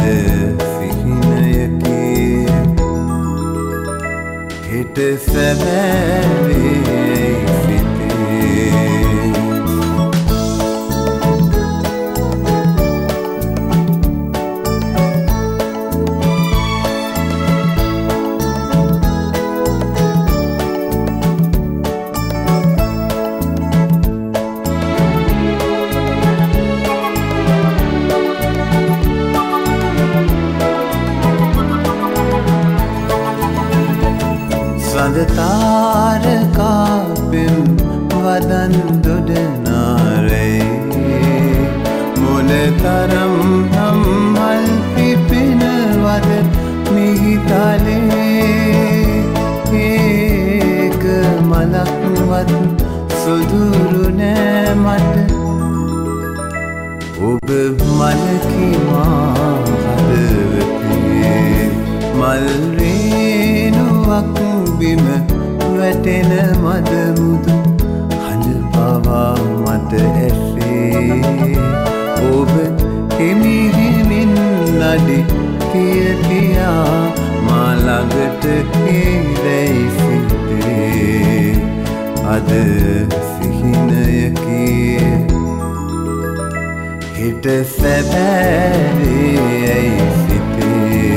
සිහිනයකි හිට සැබෑවේ සිතේ සඳතාරකා පෙම් වදන් දොඩනාරේ මොනතරම් හම්මල් පිපෙනවද මිහිතලේ ඒක මලක්වත් සුදුරු නෑ මට ඔබ මලකි මා හදවතේ මල් රේණුවක් බිම වැටෙන මද මුදු හඬ පවා මට ඇසේ ඔබ හිමි හිමින් නඩි කියතියා මා ළඟට හේරැයි සිටේ අද සිහිනයකි හිට සැබෑවේ ඇයි සිතේ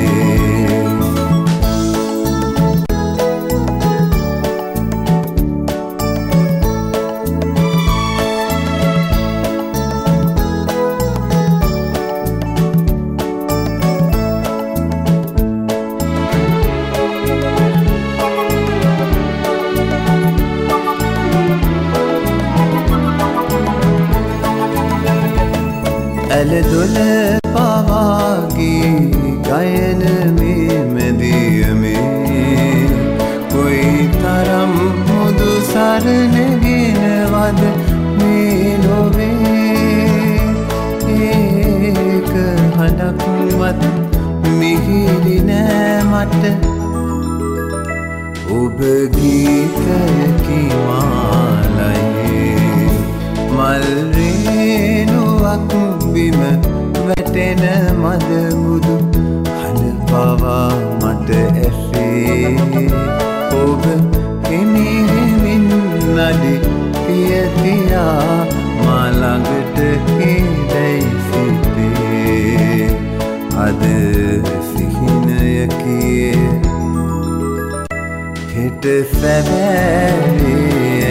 ඇල දොල පවාගේ ගයන මේ මැදියමේ කොයි තරම් මුදු සරණගෙනවද මේ ලොවේ ඒක හඬක්වත් මිහිරි නෑ මට ඔබ ගීතයකි මාලයේ මල් රේණුවක් බිම වැටෙන මද මුදු හඬ පවා මට ඇසේ ඔබ හිමි හිමින් නඩි කියතියා මා ළඟට හේරැයි සිටේ අද සිහිනයකි හිට සැබෑවේ